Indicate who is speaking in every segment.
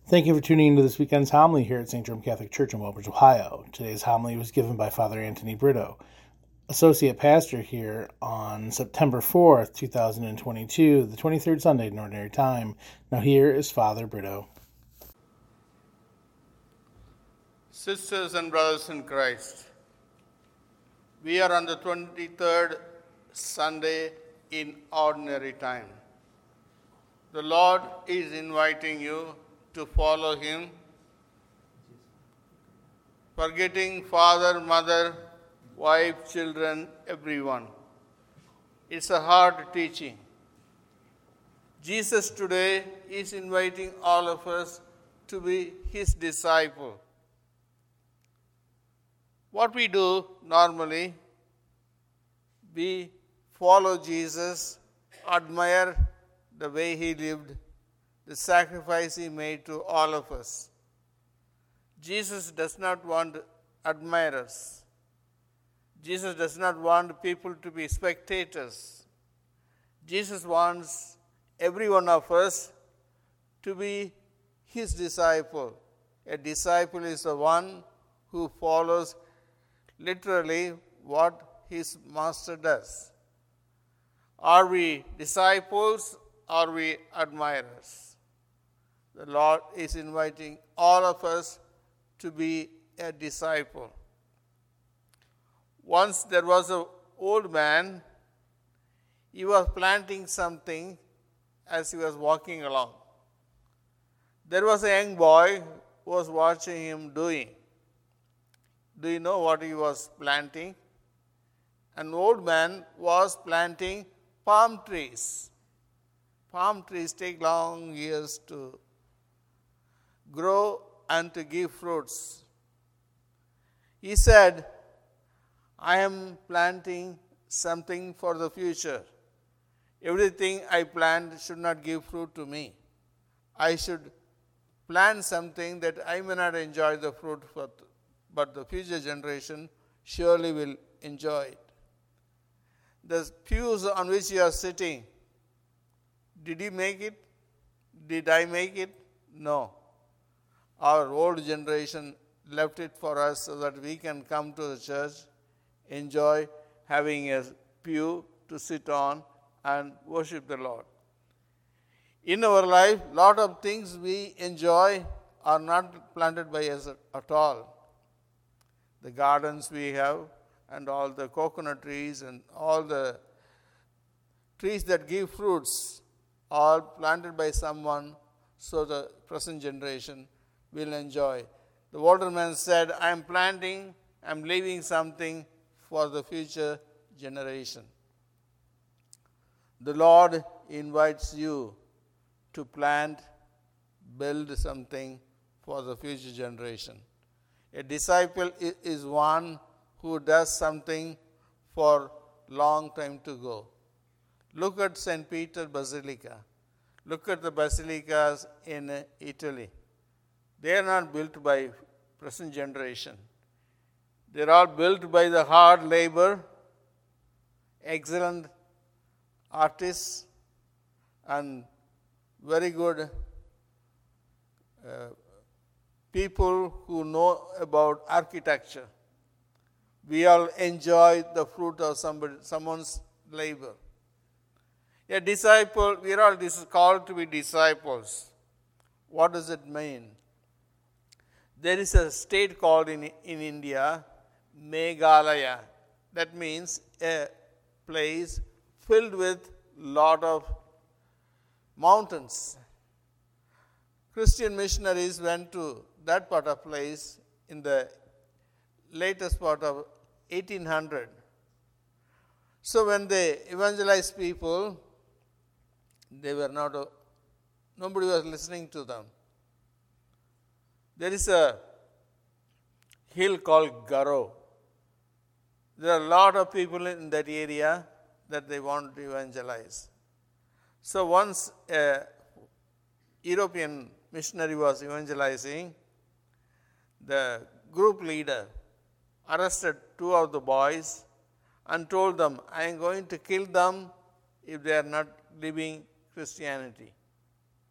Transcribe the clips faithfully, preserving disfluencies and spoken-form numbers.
Speaker 1: Thank you for tuning into this weekend's homily here at Saint Jerome Catholic Church in Wellbridge, Ohio. Today's homily was given by Father Anthony Brito, Associate Pastor here on September fourth, two thousand twenty-two, the twenty-third Sunday in Ordinary Time. Now here is Father Brito.
Speaker 2: Sisters and brothers in Christ, we are on the twenty-third Sunday in Ordinary Time. The Lord is inviting you to follow Him, forgetting father, mother, wife, children, everyone. It's a hard teaching. Jesus today is inviting all of us to be His disciple. What we do normally, we follow Jesus, admire the way He lived, the sacrifice He made to all of us. Jesus does not want admirers. Jesus does not want people to be spectators. Jesus wants every one of us to be His disciple. A disciple is the one who follows literally what his master does. Are we disciples? Are we admirers? The Lord is inviting all of us to be a disciple. Once there was an old man, he was planting something as he was walking along. There was a young boy who was watching him doing. Do you know what he was planting? An old man was planting palm trees. Palm trees take long years to grow and to give fruits. He said, I am planting something for the future. Everything I plant should not give fruit to me. I should plant something that I may not enjoy the fruit, for, but the future generation surely will enjoy it. The pews on which you are sitting, did you make it? Did I make it? No. Our old generation left it for us so that we can come to the church, enjoy having a pew to sit on and worship the Lord. In our life, lot of things we enjoy are not planted by us at all. The gardens we have and all the coconut trees and all the trees that give fruits are planted by someone so the present generation will enjoy. The older man said, I am planting, I am leaving something for the future generation. The Lord invites you to plant, build something for the future generation. A disciple is one who does something for long time to go. Look at Saint Peter Basilica. Look at the basilicas in Italy. They are not built by present generation. They are all built by the hard labor, excellent artists, and very good uh, people who know about architecture. We all enjoy the fruit of somebody, someone's labor. A disciple, we are all called to be disciples. What does it mean? There is a state called in, in India, Meghalaya. That means a place filled with lot of mountains. Christian missionaries went to that part of place in the latest part of eighteen hundred. So when they evangelized people, they were not, nobody was listening to them. There is a hill called Garo. There are a lot of people in that area that they want to evangelize. So once a European missionary was evangelizing, the group leader arrested two of the boys and told them, I am going to kill them if they are not living Christianity.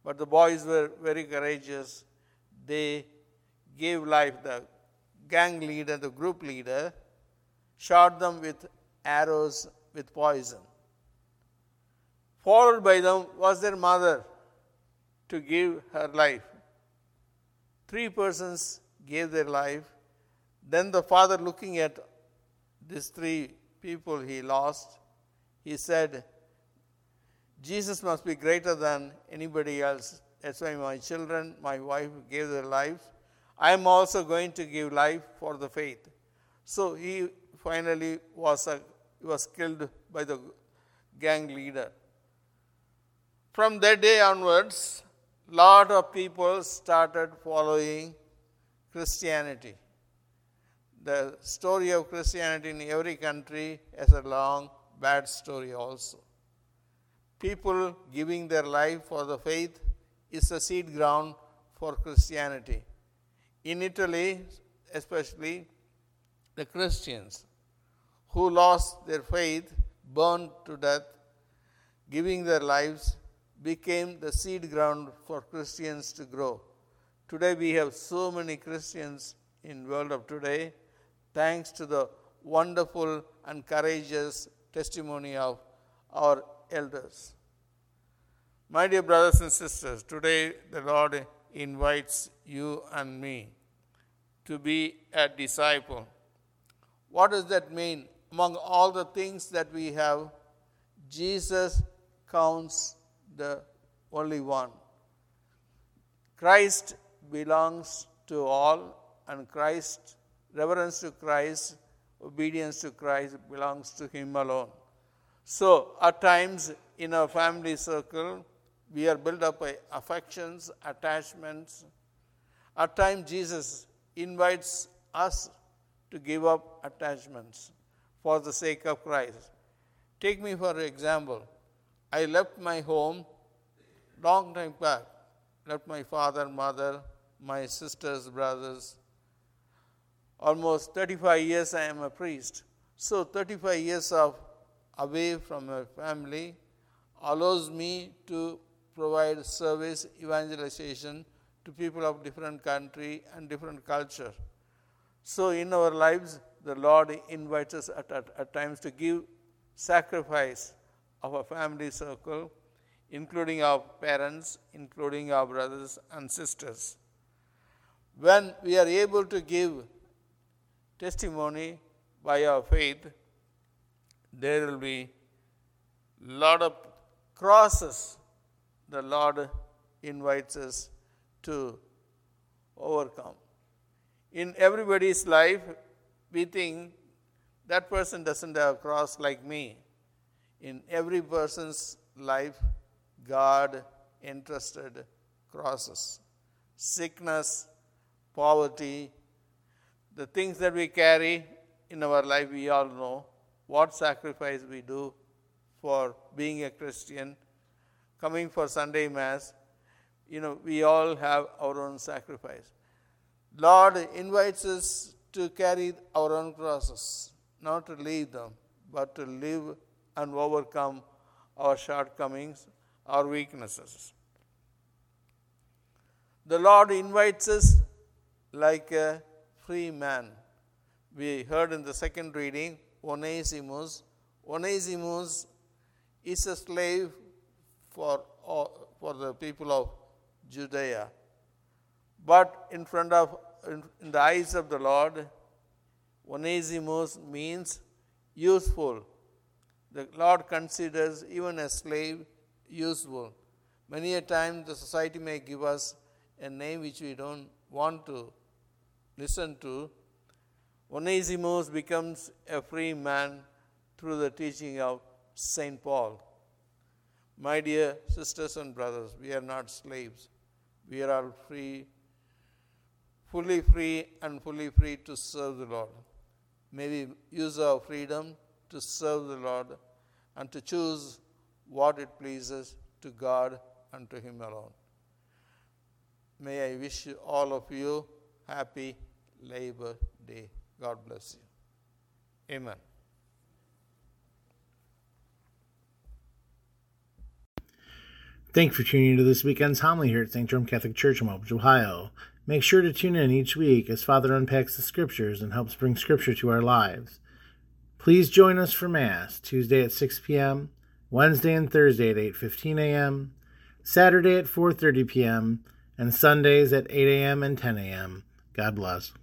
Speaker 2: But the boys were very courageous. They gave life. The gang leader, the group leader, shot them with arrows with poison. Followed by them was their mother to give her life. Three persons gave their life. Then the father, looking at these three people he lost, he said, Jesus must be greater than anybody else. That's why my children, my wife gave their lives. I am also going to give life for the faith. So he finally was, a, was killed by the gang leader. From that day onwards, lot of people started following Christianity. The story of Christianity in every country has a long, bad story also. People giving their life for the faith is a seed ground for Christianity. In Italy, especially, the Christians who lost their faith, burned to death, giving their lives, became the seed ground for Christians to grow. Today we have so many Christians in the world of today, thanks to the wonderful and courageous testimony of our elders. My dear brothers and sisters, today the Lord invites you and me to be a disciple. What does that mean? Among all the things that we have, Jesus counts the only one. Christ belongs to all, and Christ, reverence to Christ, obedience to Christ belongs to Him alone. So, at times in our family circle, we are built up by affections, attachments. At times, Jesus invites us to give up attachments for the sake of Christ. Take me for example. I left my home long time back. Left my father, mother, my sisters, brothers. Almost thirty-five years I am a priest. So thirty-five years of away from my family allows me to provide service, evangelization to people of different country and different culture. So in our lives, the Lord invites us at, at, at times to give sacrifice of a family circle, including our parents, including our brothers and sisters. When we are able to give testimony by our faith, there will be a lot of crosses the Lord invites us to overcome. In everybody's life, we think that person doesn't have a cross like me. In every person's life, God entrusted crosses. Sickness, poverty, the things that we carry in our life, we all know. What sacrifice we do for being a Christian, coming for Sunday Mass, you know, we all have our own sacrifice. Lord invites us to carry our own crosses, not to leave them, but to live and overcome our shortcomings, our weaknesses. The Lord invites us like a free man. We heard in the second reading, Onesimus. Onesimus is a slave for, for the people of Judea. But in front of, in, in the eyes of the Lord, Onesimus means useful. The Lord considers even a slave useful. Many a time the society may give us a name which we don't want to listen to. Onesimus becomes a free man through the teaching of Saint Paul. My dear sisters and brothers, we are not slaves. We are all free, fully free and fully free to serve the Lord. May we use our freedom to serve the Lord and to choose what it pleases to God and to Him alone. May I wish all of you happy Labor Day. God bless you. Amen.
Speaker 1: Thank you for tuning into this weekend's homily here at Saint Jerome Catholic Church in Walbridge, Ohio. Make sure to tune in each week as Father unpacks the Scriptures and helps bring Scripture to our lives. Please join us for Mass, Tuesday at six p.m., Wednesday and Thursday at eight fifteen a.m., Saturday at four thirty p.m., and Sundays at eight a.m. and ten a.m. God bless.